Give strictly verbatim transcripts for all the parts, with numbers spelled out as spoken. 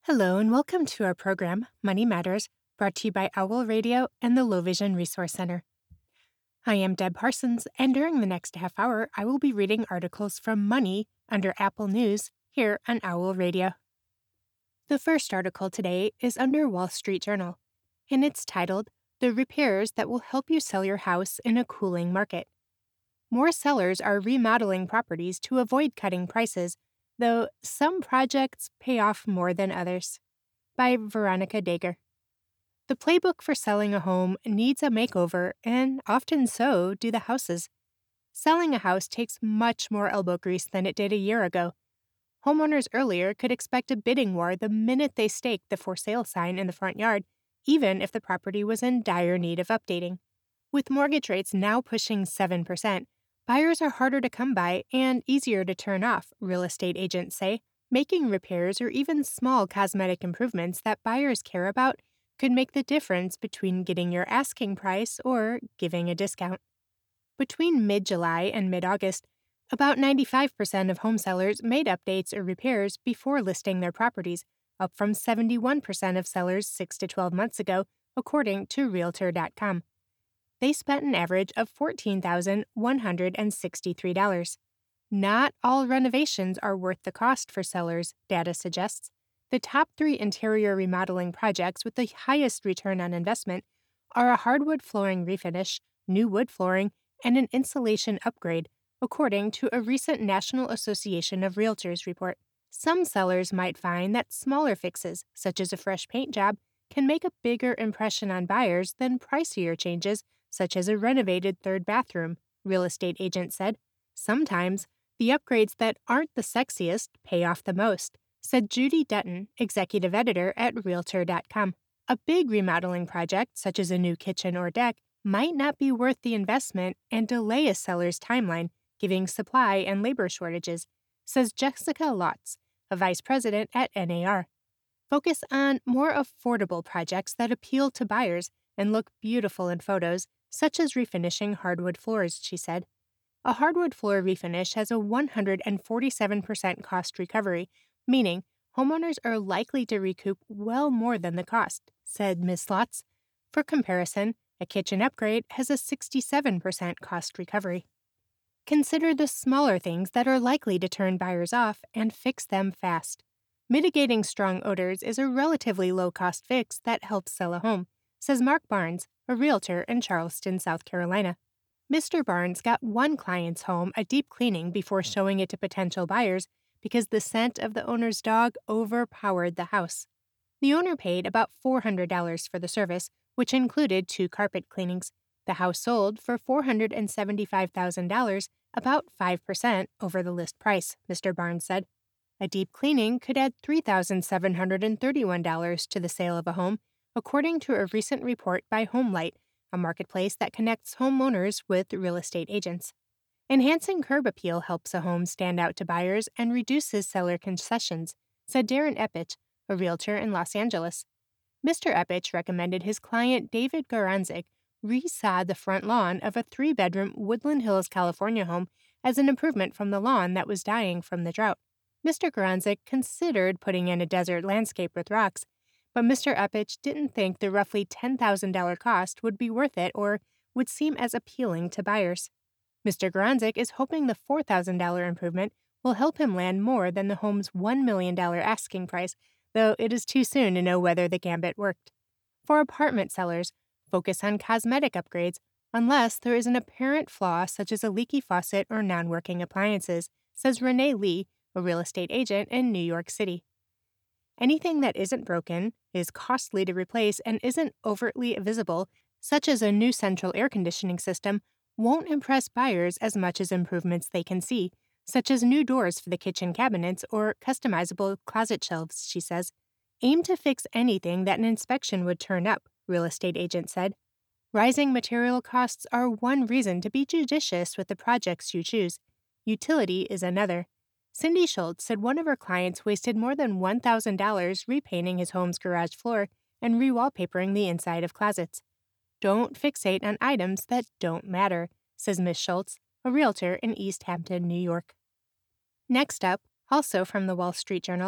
Hello and welcome to our program, Money Matters, brought to you by Owl Radio and the Low Vision Resource Center. I am Deb Parsons, and during the next half hour, I will be reading articles from Money under Apple News here on Owl Radio. The first article today is under Wall Street Journal, and it's titled, The Repairs That Will Help You Sell Your House in a Cooling Market. More sellers are remodeling properties to avoid cutting prices, though some projects pay off more than others. By Veronica Dager. The playbook for selling a home needs a makeover, and often so do the houses. Selling a house takes much more elbow grease than it did a year ago. Homeowners earlier could expect a bidding war the minute they staked the for sale sign in the front yard, even if the property was in dire need of updating. With mortgage rates now pushing seven percent, buyers are harder to come by and easier to turn off, real estate agents say. Making repairs or even small cosmetic improvements that buyers care about could make the difference between getting your asking price or giving a discount. Between mid-July and mid-August, about ninety-five percent of home sellers made updates or repairs before listing their properties, up from seventy-one percent of sellers six to twelve months ago, according to Realtor dot com. They spent an average of fourteen thousand one hundred sixty-three dollars. Not all renovations are worth the cost for sellers, data suggests. The top three interior remodeling projects with the highest return on investment are a hardwood flooring refinish, new wood flooring, and an insulation upgrade, according to a recent National Association of Realtors report. Some sellers might find that smaller fixes, such as a fresh paint job, can make a bigger impression on buyers than pricier changes, such as a renovated third bathroom, real estate agents said. Sometimes, the upgrades that aren't the sexiest pay off the most, said Judy Dutton, executive editor at Realtor dot com. A big remodeling project, such as a new kitchen or deck, might not be worth the investment and delay a seller's timeline, giving supply and labor shortages, says Jessica Lotz, a vice president at N A R. Focus on more affordable projects that appeal to buyers and look beautiful in photos, such as refinishing hardwood floors, she said. A hardwood floor refinish has a one hundred forty-seven percent cost recovery, meaning homeowners are likely to recoup well more than the cost, said Miz Lotz. For comparison, a kitchen upgrade has a sixty-seven percent cost recovery. Consider the smaller things that are likely to turn buyers off and fix them fast. Mitigating strong odors is a relatively low-cost fix that helps sell a home, says Mark Barnes, a realtor in Charleston, South Carolina. Mister Barnes got one client's home a deep cleaning before showing it to potential buyers because the scent of the owner's dog overpowered the house. The owner paid about four hundred dollars for the service, which included two carpet cleanings. The house sold for four hundred seventy-five thousand dollars, about five percent over the list price, Mister Barnes said. A deep cleaning could add three thousand seven hundred thirty-one dollars to the sale of a home, according to a recent report by HomeLight, a marketplace that connects homeowners with real estate agents. Enhancing curb appeal helps a home stand out to buyers and reduces seller concessions, said Darren Epich, a realtor in Los Angeles. Mister Epich recommended his client David Goranzik resod the front lawn of a three-bedroom Woodland Hills, California home as an improvement from the lawn that was dying from the drought. Mister Goranzik considered putting in a desert landscape with rocks, but Mister Epich didn't think the roughly ten thousand dollars cost would be worth it or would seem as appealing to buyers. Mister Goranzik is hoping the four thousand dollars improvement will help him land more than the home's one million dollars asking price, though it is too soon to know whether the gambit worked. For apartment sellers, focus on cosmetic upgrades unless there is an apparent flaw such as a leaky faucet or non-working appliances, says Renee Lee, a real estate agent in New York City. Anything that isn't broken, is costly to replace, and isn't overtly visible, such as a new central air conditioning system, won't impress buyers as much as improvements they can see, such as new doors for the kitchen cabinets or customizable closet shelves, she says. Aim to fix anything that an inspection would turn up, real estate agent said. Rising material costs are one reason to be judicious with the projects you choose. Utility is another. Cindy Schultz said one of her clients wasted more than one thousand dollars repainting his home's garage floor and re-wallpapering the inside of closets. Don't fixate on items that don't matter, says Miz Schultz, a realtor in East Hampton, New York. Next up, also from the Wall Street Journal,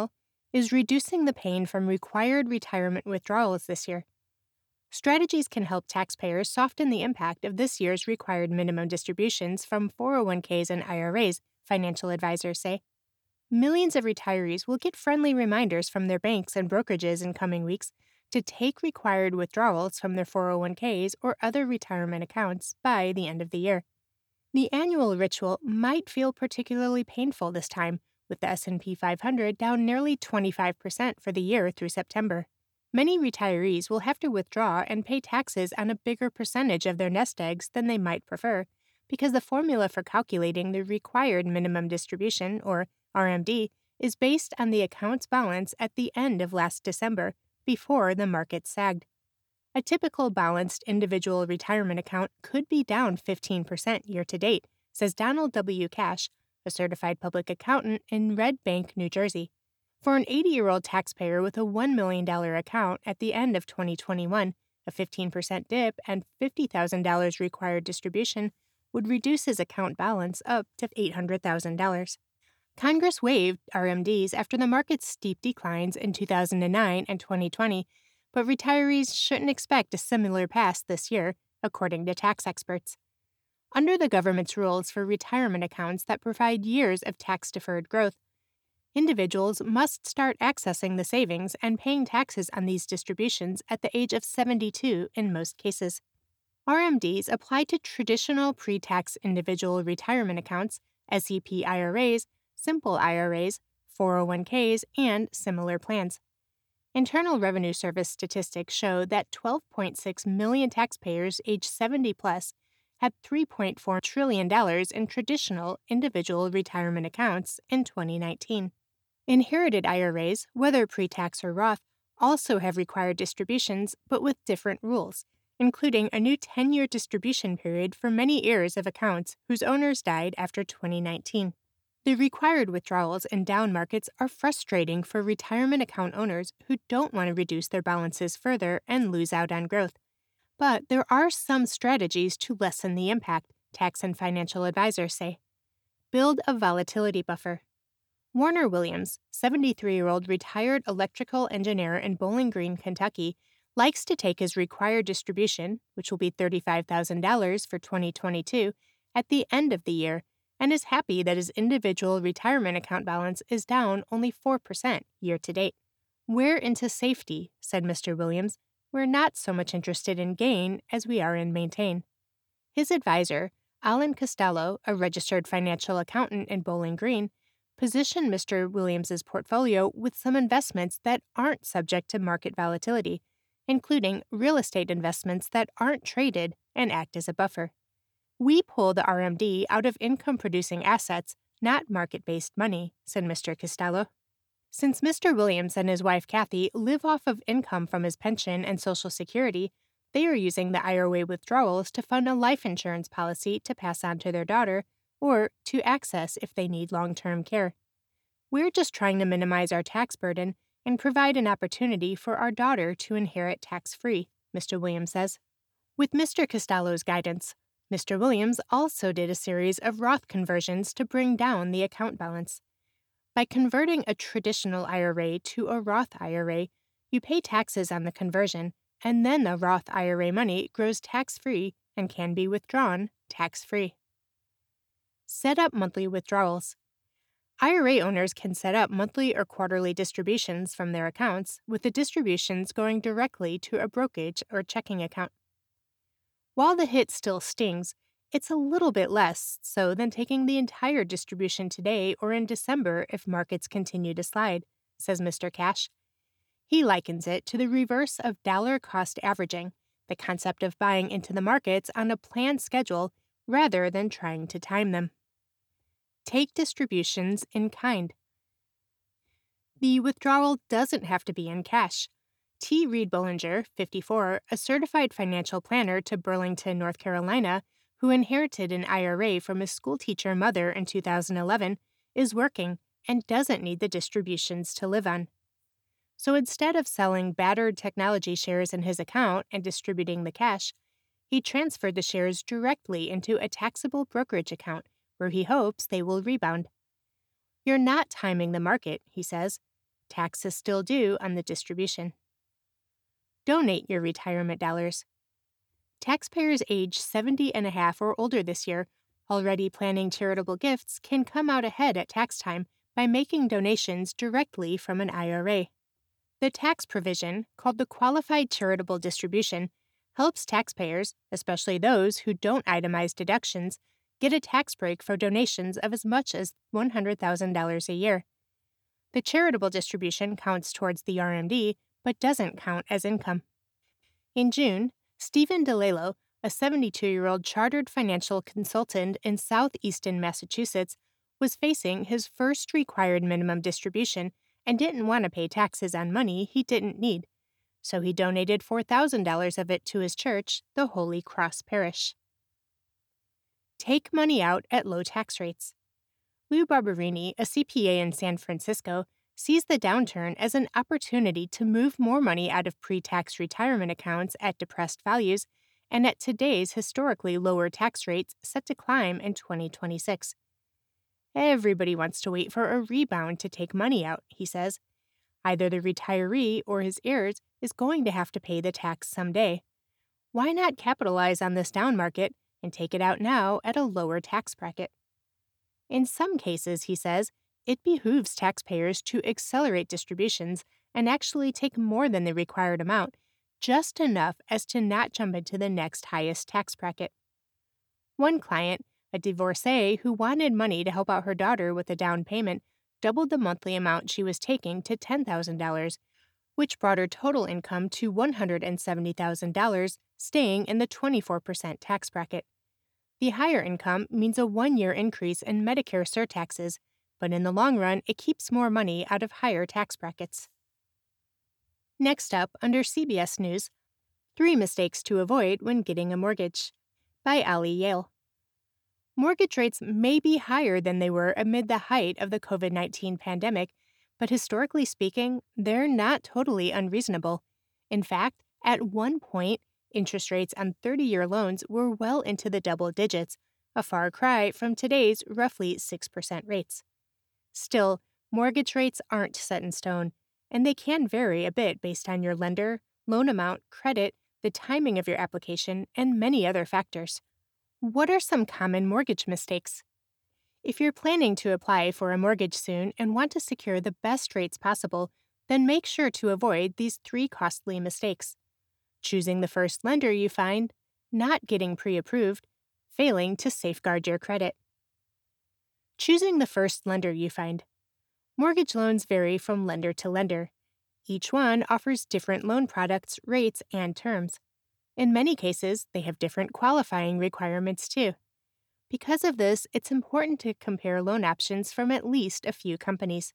is reducing the pain from required retirement withdrawals this year. Strategies can help taxpayers soften the impact of this year's required minimum distributions from four oh one k's and I R As, financial advisors say. Millions of retirees will get friendly reminders from their banks and brokerages in coming weeks to take required withdrawals from their four oh one k's or other retirement accounts by the end of the year. The annual ritual might feel particularly painful this time, with the S and P five hundred down nearly twenty-five percent for the year through September. Many retirees will have to withdraw and pay taxes on a bigger percentage of their nest eggs than they might prefer, because the formula for calculating the required minimum distribution, or R M D, is based on the account's balance at the end of last December, before the market sagged. A typical balanced individual retirement account could be down fifteen percent year to date, says Donald W. Cash, a certified public accountant in Red Bank, New Jersey. For an eighty-year-old taxpayer with a one million dollars account at the end of twenty twenty-one, a fifteen percent dip and fifty thousand dollars required distribution would reduce his account balance up to eight hundred thousand dollars. Congress waived R M Ds after the market's steep declines in two thousand nine and twenty twenty, but retirees shouldn't expect a similar pass this year, according to tax experts. Under the government's rules for retirement accounts that provide years of tax-deferred growth, individuals must start accessing the savings and paying taxes on these distributions at the age of seventy-two in most cases. R M Ds apply to traditional pre-tax individual retirement accounts, S E P I R As, simple I R As, four oh one k's, and similar plans. Internal Revenue Service statistics show that twelve point six million taxpayers age seventy plus had three point four trillion dollars in traditional individual retirement accounts in twenty nineteen. Inherited I R As, whether pre-tax or Roth, also have required distributions, but with different rules, including a new ten-year distribution period for many heirs of accounts whose owners died after twenty nineteen. The required withdrawals in down markets are frustrating for retirement account owners who don't want to reduce their balances further and lose out on growth. But there are some strategies to lessen the impact, tax and financial advisors say. Build a volatility buffer. Warner Williams, seventy-three-year-old retired electrical engineer in Bowling Green, Kentucky, likes to take his required distribution, which will be thirty-five thousand dollars for twenty twenty-two, at the end of the year, and is happy that his individual retirement account balance is down only four percent year to date. "We're into safety," said Mister Williams. "We're not so much interested in gain as we are in maintain." His advisor, Alan Costello, a registered financial accountant in Bowling Green, positioned Mister Williams's portfolio with some investments that aren't subject to market volatility, including real estate investments that aren't traded and act as a buffer. "We pull the R M D out of income-producing assets, not market-based money," said Mister Costello. Since Mister Williams and his wife Kathy live off of income from his pension and Social Security, they are using the I R A withdrawals to fund a life insurance policy to pass on to their daughter or to access if they need long-term care. "We're just trying to minimize our tax burden and provide an opportunity for our daughter to inherit tax-free," Mister Williams says. With Mister Costello's guidance, Mister Williams also did a series of Roth conversions to bring down the account balance. By converting a traditional I R A to a Roth I R A, you pay taxes on the conversion, and then the Roth I R A money grows tax-free and can be withdrawn tax-free. Set up monthly withdrawals. I R A owners can set up monthly or quarterly distributions from their accounts, with the distributions going directly to a brokerage or checking account. While the hit still stings, it's a little bit less so than taking the entire distribution today or in December if markets continue to slide, says Mister Cash. He likens it to the reverse of dollar cost averaging, the concept of buying into the markets on a planned schedule rather than trying to time them. Take distributions in kind. The withdrawal doesn't have to be in cash. T. Reed Bollinger, fifty-four, a certified financial planner to Burlington, North Carolina, who inherited an I R A from his schoolteacher mother in two thousand eleven, is working and doesn't need the distributions to live on. So instead of selling battered technology shares in his account and distributing the cash, he transferred the shares directly into a taxable brokerage account where he hopes they will rebound. "You're not timing the market," he says. Tax is still due on the distribution. Donate your retirement dollars. Taxpayers age seventy and a half or older this year already planning charitable gifts can come out ahead at tax time by making donations directly from an I R A. The tax provision, called the Qualified Charitable Distribution, helps taxpayers, especially those who don't itemize deductions, get a tax break for donations of as much as one hundred thousand dollars a year. The charitable distribution counts towards the R M D, but doesn't count as income. In June, Stephen DeLalo, a seventy-two-year-old chartered financial consultant in southeastern Massachusetts, was facing his first required minimum distribution and didn't want to pay taxes on money he didn't need, so he donated four thousand dollars of it to his church, the Holy Cross Parish. Take money out at low tax rates. Lou Barberini, a C P A in San Francisco, sees the downturn as an opportunity to move more money out of pre-tax retirement accounts at depressed values and at today's historically lower tax rates set to climb in twenty twenty-six. Everybody wants to wait for a rebound to take money out, he says. Either the retiree or his heirs is going to have to pay the tax someday. Why not capitalize on this down market and take it out now at a lower tax bracket? In some cases, he says, it behooves taxpayers to accelerate distributions and actually take more than the required amount, just enough as to not jump into the next highest tax bracket. One client, a divorcee who wanted money to help out her daughter with a down payment, doubled the monthly amount she was taking to ten thousand dollars, which brought her total income to one hundred seventy thousand dollars, staying in the twenty-four percent tax bracket. The higher income means a one-year increase in Medicare surtaxes, but in the long run, it keeps more money out of higher tax brackets. Next up, under C B S News, Three Mistakes to Avoid When Getting a Mortgage, by Ali Yale. Mortgage rates may be higher than they were amid the height of the covid nineteen pandemic, but historically speaking, they're not totally unreasonable. In fact, at one point, interest rates on thirty-year loans were well into the double digits, a far cry from today's roughly six percent rates. Still, mortgage rates aren't set in stone, and they can vary a bit based on your lender, loan amount, credit, the timing of your application, and many other factors. What are some common mortgage mistakes? If you're planning to apply for a mortgage soon and want to secure the best rates possible, then make sure to avoid these three costly mistakes: choosing the first lender you find, not getting pre-approved, failing to safeguard your credit. Choosing the first lender you find. Mortgage loans vary from lender to lender. Each one offers different loan products, rates, and terms. In many cases, they have different qualifying requirements too. Because of this, it's important to compare loan options from at least a few companies.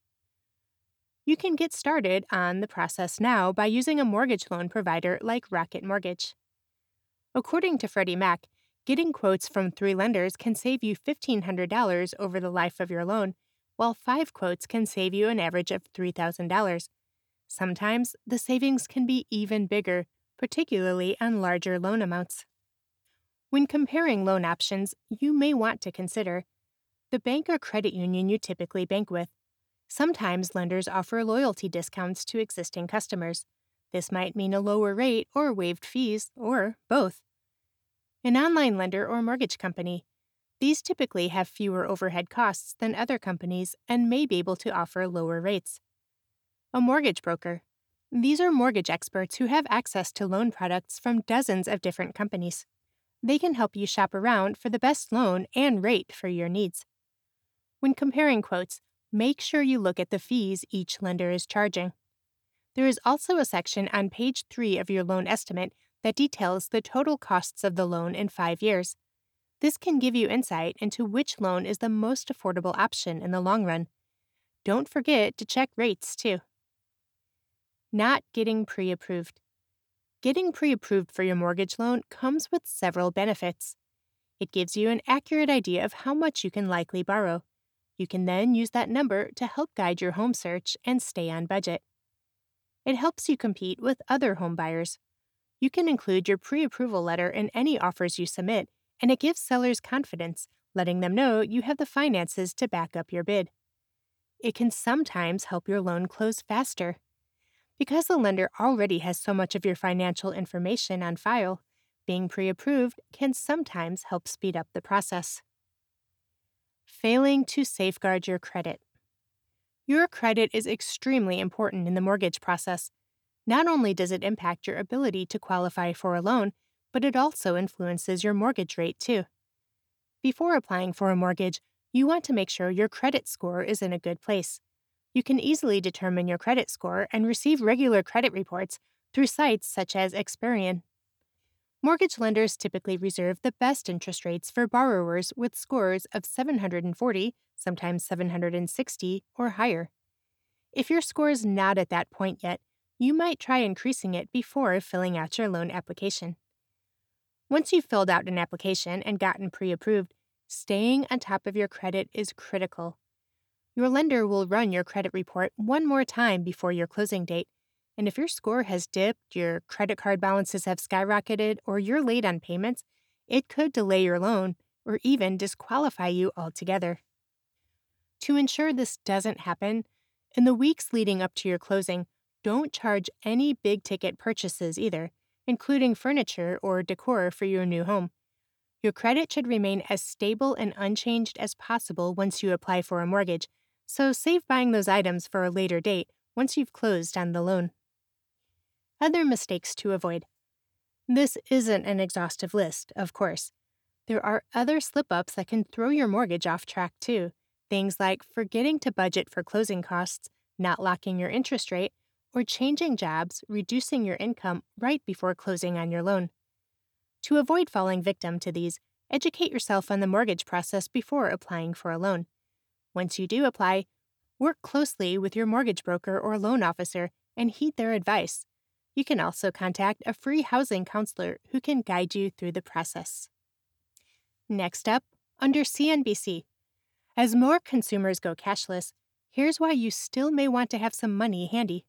You can get started on the process now by using a mortgage loan provider like Rocket Mortgage. According to Freddie Mac, getting quotes from three lenders can save you fifteen hundred dollars over the life of your loan, while five quotes can save you an average of three thousand dollars. Sometimes the savings can be even bigger, particularly on larger loan amounts. When comparing loan options, you may want to consider the bank or credit union you typically bank with. Sometimes lenders offer loyalty discounts to existing customers. This might mean a lower rate or waived fees, or both. An online lender or mortgage company. These typically have fewer overhead costs than other companies and may be able to offer lower rates. A mortgage broker. These are mortgage experts who have access to loan products from dozens of different companies. They can help you shop around for the best loan and rate for your needs. When comparing quotes, make sure you look at the fees each lender is charging. There is also a section on page three of your loan estimate that details the total costs of the loan in five years. This can give you insight into which loan is the most affordable option in the long run. Don't forget to check rates too. Not getting pre-approved. Getting pre-approved for your mortgage loan comes with several benefits. It gives you an accurate idea of how much you can likely borrow. You can then use that number to help guide your home search and stay on budget. It helps you compete with other home buyers. You can include your pre-approval letter in any offers you submit, and it gives sellers confidence, letting them know you have the finances to back up your bid. it can sometimes help your loan close faster. Because the lender already has so much of your financial information on file, being pre approved can sometimes help speed up the process. Failing to safeguard your credit. Your credit is extremely important in the mortgage process. Not only does it impact your ability to qualify for a loan, but it also influences your mortgage rate too. Before applying for a mortgage, you want to make sure your credit score is in a good place. You can easily determine your credit score and receive regular credit reports through sites such as Experian. Mortgage lenders typically reserve the best interest rates for borrowers with scores of seven hundred forty, sometimes seven hundred sixty, or higher. If your score is not at that point yet, you might try increasing it before filling out your loan application. Once you've filled out an application and gotten pre-approved, staying on top of your credit is critical. Your lender will run your credit report one more time before your closing date, and if your score has dipped, your credit card balances have skyrocketed, or you're late on payments, it could delay your loan or even disqualify you altogether. To ensure this doesn't happen, in the weeks leading up to your closing, don't charge any big-ticket purchases either, including furniture or decor for your new home. Your credit should remain as stable and unchanged as possible once you apply for a mortgage, so save buying those items for a later date once you've closed on the loan. Other mistakes to avoid. This isn't an exhaustive list, of course. There are other slip-ups that can throw your mortgage off track too. Things like forgetting to budget for closing costs, not locking your interest rate, or changing jobs, reducing your income right before closing on your loan. To avoid falling victim to these, educate yourself on the mortgage process before applying for a loan. Once you do apply, work closely with your mortgage broker or loan officer and heed their advice. You can also contact a free housing counselor who can guide you through the process. Next up, under C N B C. As more consumers go cashless, here's why you still may want to have some money handy.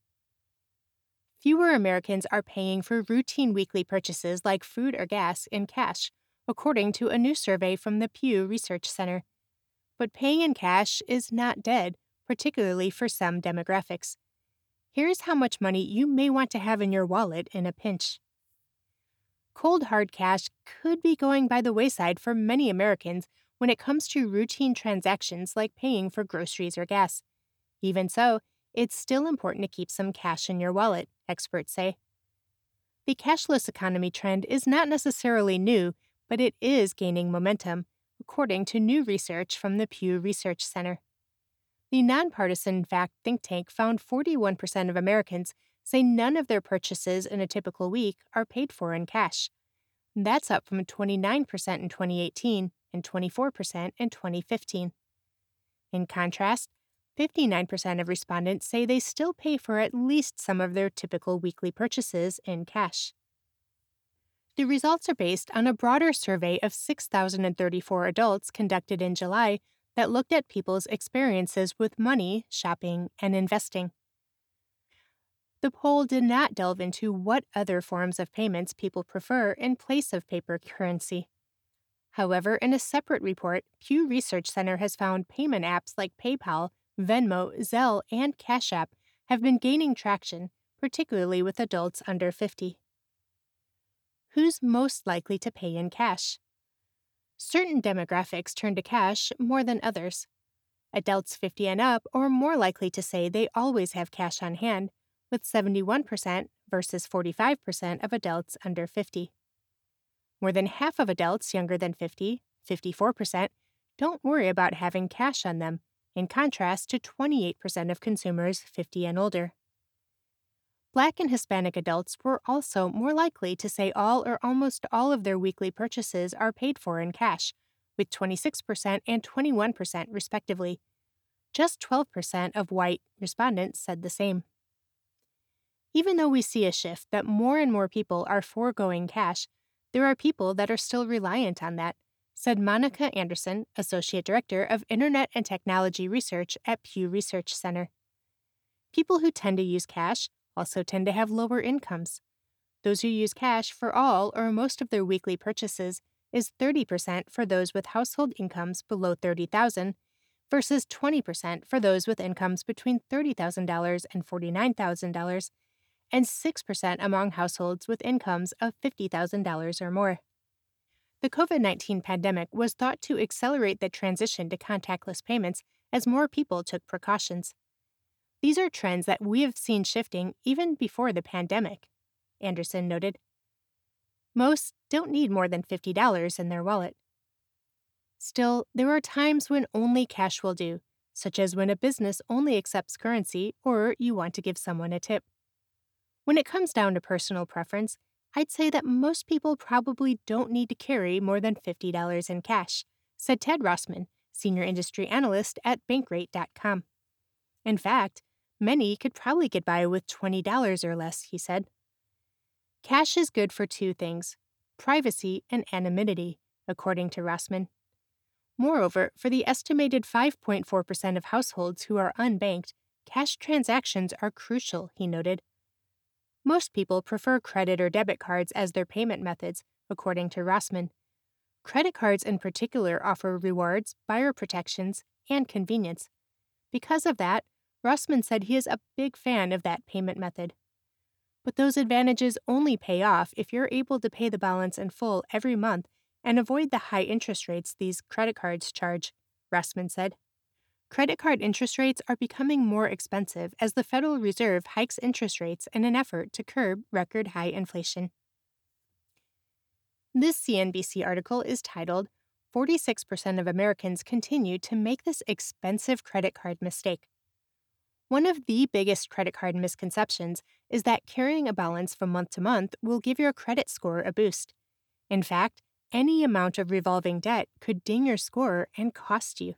Fewer Americans are paying for routine weekly purchases like food or gas in cash, according to a new survey from the Pew Research Center. But paying in cash is not dead, particularly for some demographics. Here's how much money you may want to have in your wallet in a pinch. Cold hard cash could be going by the wayside for many Americans when it comes to routine transactions like paying for groceries or gas. Even so, it's still important to keep some cash in your wallet, experts say. The cashless economy trend is not necessarily new, but it is gaining momentum, according to new research from the Pew Research Center. The nonpartisan fact think tank found forty-one percent of Americans say none of their purchases in a typical week are paid for in cash. That's up from twenty-nine percent in twenty eighteen and twenty-four percent in twenty fifteen. In contrast, fifty-nine percent of respondents say they still pay for at least some of their typical weekly purchases in cash. The results are based on a broader survey of six thousand thirty-four adults conducted in July that looked at people's experiences with money, shopping, and investing. The poll did not delve into what other forms of payments people prefer in place of paper currency. However, in a separate report, Pew Research Center has found payment apps like PayPal, Venmo, Zelle, and Cash App have been gaining traction, particularly with adults under fifty. Who's most likely to pay in cash? Certain demographics turn to cash more than others. Adults fifty and up are more likely to say they always have cash on hand, with seventy-one percent versus forty-five percent of adults under fifty. More than half of adults younger than fifty, fifty-four percent, don't worry about having cash on them, in contrast to twenty-eight percent of consumers fifty and older. Black and Hispanic adults were also more likely to say all or almost all of their weekly purchases are paid for in cash, with twenty-six percent and twenty-one percent respectively. Just twelve percent of white respondents said the same. Even though we see a shift that more and more people are foregoing cash, there are people that are still reliant on that, said Monica Anderson, Associate Director of Internet and Technology Research at Pew Research Center. People who tend to use cash also tend to have lower incomes. Those who use cash for all or most of their weekly purchases is thirty percent for those with household incomes below thirty thousand dollars, versus twenty percent for those with incomes between thirty thousand dollars and forty-nine thousand dollars, and six percent among households with incomes of fifty thousand dollars or more. The COVID nineteen pandemic was thought to accelerate the transition to contactless payments as more people took precautions. These are trends that we have seen shifting even before the pandemic, Anderson noted. Most don't need more than fifty dollars in their wallet. Still, there are times when only cash will do, such as when a business only accepts currency or you want to give someone a tip. When it comes down to personal preference, I'd say that most people probably don't need to carry more than fifty dollars in cash, said Ted Rossman, senior industry analyst at Bankrate dot com. In fact, many could probably get by with twenty dollars or less, he said. Cash is good for two things: privacy and anonymity, according to Rossman. Moreover, for the estimated five point four percent of households who are unbanked, cash transactions are crucial, he noted. Most people prefer credit or debit cards as their payment methods, according to Rossman. Credit cards in particular offer rewards, buyer protections, and convenience. Because of that, Rossman said he is a big fan of that payment method. But those advantages only pay off if you're able to pay the balance in full every month and avoid the high interest rates these credit cards charge, Rossman said. Credit card interest rates are becoming more expensive as the Federal Reserve hikes interest rates in an effort to curb record high inflation. This C N B C article is titled, forty-six percent of Americans Continue to Make This Expensive Credit Card Mistake. One of the biggest credit card misconceptions is that carrying a balance from month to month will give your credit score a boost. In fact, any amount of revolving debt could ding your score and cost you.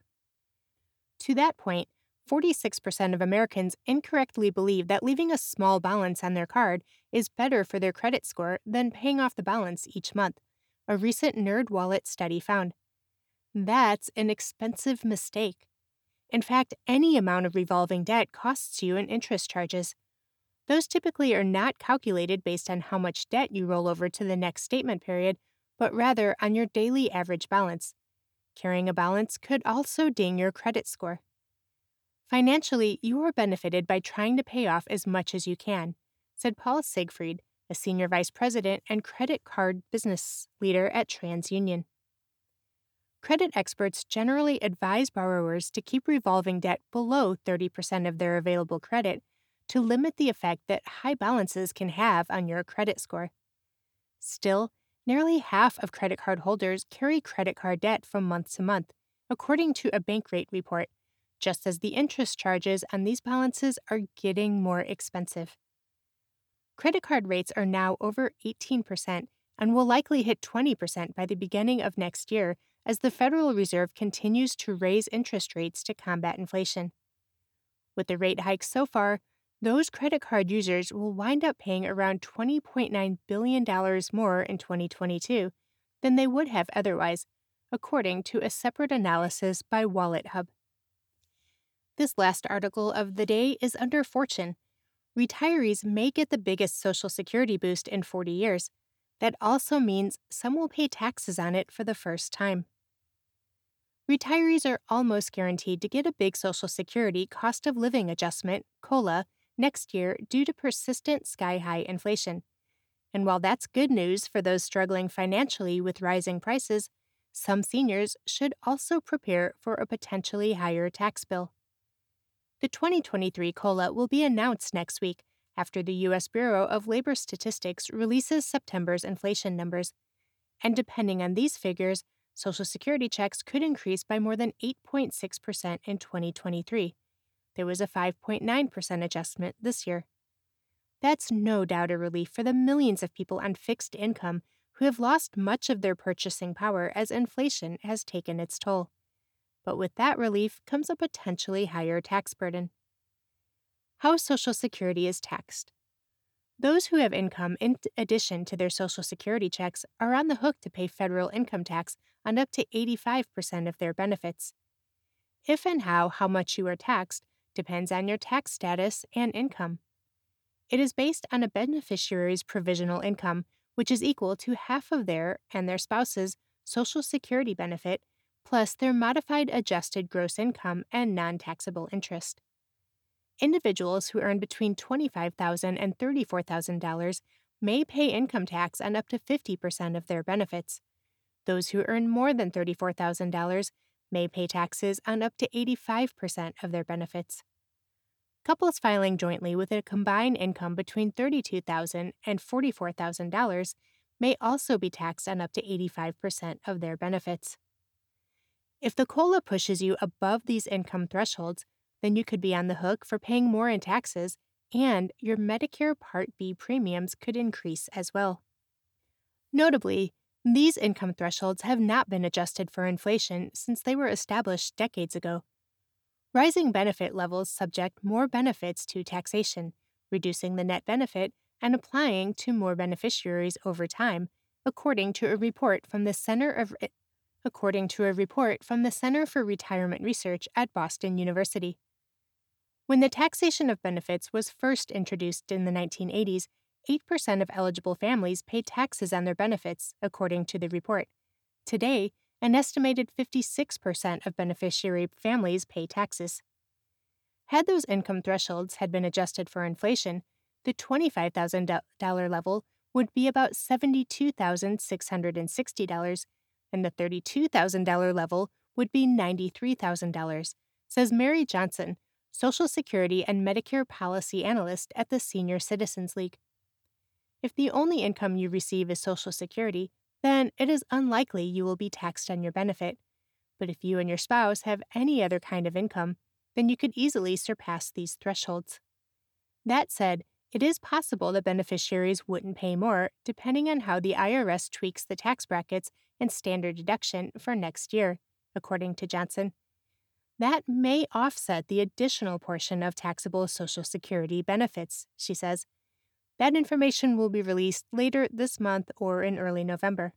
To that point, forty-six percent of Americans incorrectly believe that leaving a small balance on their card is better for their credit score than paying off the balance each month, a recent NerdWallet study found. That's an expensive mistake. In fact, any amount of revolving debt costs you in interest charges. Those typically are not calculated based on how much debt you roll over to the next statement period, but rather on your daily average balance. Carrying a balance could also ding your credit score. Financially, you are benefited by trying to pay off as much as you can, said Paul Siegfried, a senior vice president and credit card business leader at TransUnion. Credit experts generally advise borrowers to keep revolving debt below thirty percent of their available credit to limit the effect that high balances can have on your credit score. Still, nearly half of credit card holders carry credit card debt from month to month, according to a Bankrate report, just as the interest charges on these balances are getting more expensive. Credit card rates are now over eighteen percent and will likely hit twenty percent by the beginning of next year as the Federal Reserve continues to raise interest rates to combat inflation. With the rate hikes so far, those credit card users will wind up paying around twenty point nine billion dollars more in twenty twenty-two than they would have otherwise, according to a separate analysis by WalletHub. This last article of the day is under Fortune. Retirees may get the biggest Social Security boost in forty years. That also means some will pay taxes on it for the first time. Retirees are almost guaranteed to get a big Social Security cost of living adjustment, COLA, next year due to persistent sky-high inflation. And while that's good news for those struggling financially with rising prices, some seniors should also prepare for a potentially higher tax bill. The twenty twenty-three COLA will be announced next week after the U S Bureau of Labor Statistics releases September's inflation numbers. And depending on these figures, Social Security checks could increase by more than eight point six percent in twenty twenty-three. There was a five point nine percent adjustment this year. That's no doubt a relief for the millions of people on fixed income who have lost much of their purchasing power as inflation has taken its toll. But with that relief comes a potentially higher tax burden. How Social Security is taxed. Those who have income in addition to their Social Security checks are on the hook to pay federal income tax on up to eighty-five percent of their benefits. If and how how much you are taxed depends on your tax status and income. It is based on a beneficiary's provisional income, which is equal to half of their and their spouse's Social Security benefit plus their modified adjusted gross income and non-taxable interest. Individuals who earn between twenty-five thousand dollars and thirty-four thousand dollars may pay income tax on up to fifty percent of their benefits. Those who earn more than thirty-four thousand dollars may pay taxes on up to eighty-five percent of their benefits. Couples filing jointly with a combined income between thirty-two thousand dollars and forty-four thousand dollars may also be taxed on up to eighty-five percent of their benefits. If the COLA pushes you above these income thresholds, then you could be on the hook for paying more in taxes, and your Medicare Part B premiums could increase as well. Notably, these income thresholds have not been adjusted for inflation since they were established decades ago. Rising benefit levels subject more benefits to taxation, reducing the net benefit and applying to more beneficiaries over time, according to a report from the Center of according to a report from the Center for Retirement Research at Boston University. When the taxation of benefits was first introduced in the nineteen eighties, eight percent of eligible families paid taxes on their benefits, according to the report. Today, an estimated fifty-six percent of beneficiary families pay taxes. Had those income thresholds had been adjusted for inflation, the twenty-five thousand dollars level would be about seventy-two thousand six hundred sixty dollars, and the thirty-two thousand dollars level would be ninety-three thousand dollars, says Mary Johnson, Social Security and Medicare Policy Analyst at the Senior Citizens League. If the only income you receive is Social Security, then it is unlikely you will be taxed on your benefit. But if you and your spouse have any other kind of income, then you could easily surpass these thresholds. That said, it is possible that beneficiaries wouldn't pay more, depending on how the I R S tweaks the tax brackets and standard deduction for next year, according to Johnson. That may offset the additional portion of taxable Social Security benefits, she says. That information will be released later this month or in early November.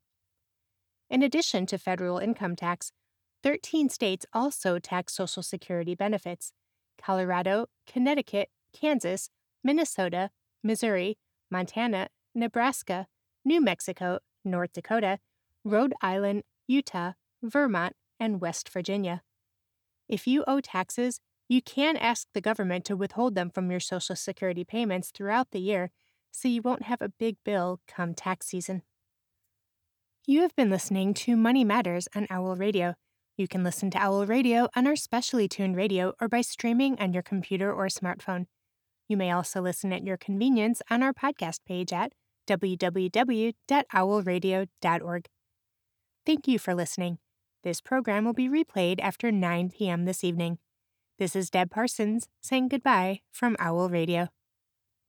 In addition to federal income tax, thirteen states also tax Social Security benefits: Colorado, Connecticut, Kansas, Minnesota, Missouri, Montana, Nebraska, New Mexico, North Dakota, Rhode Island, Utah, Vermont, and West Virginia. If you owe taxes, you can ask the government to withhold them from your Social Security payments throughout the year, so you won't have a big bill come tax season. You have been listening to Money Matters on Owl Radio. You can listen to Owl Radio on our specially tuned radio or by streaming on your computer or smartphone. You may also listen at your convenience on our podcast page at w w w dot owl radio dot org. Thank you for listening. This program will be replayed after nine p.m. this evening. This is Deb Parsons saying goodbye from Owl Radio.